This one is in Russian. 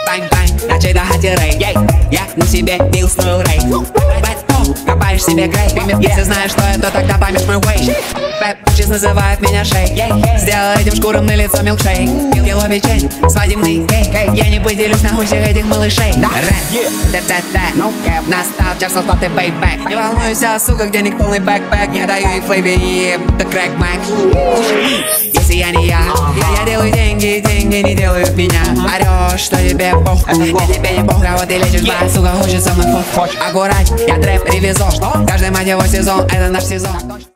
Бань-бань, на чей дохате рей. Я на себе бил строю рей. Копаешь себе грей. Если знаешь, что это, тогда поймешь мой way. Чиз называет меня шейк. Сделал этим шкурам на лицо милкшейк. Кило печень, свадебный кейк. Я не поделюсь на всех этих малышей. Настал час оплаты пейбэк. Не волнуйся, сука, где ник полный бэкпэк. Не даю и флейбе, и это крэк мэк. Если я не я делаю деньги, деньги не делают меня. Орешь, что тебе пох, и тебе не пох, кого ты лечишь, ба, сука, хочет со мной фот. Аккурат, я трэп-ревизор. Каждый мать его сезон, это наш сезон.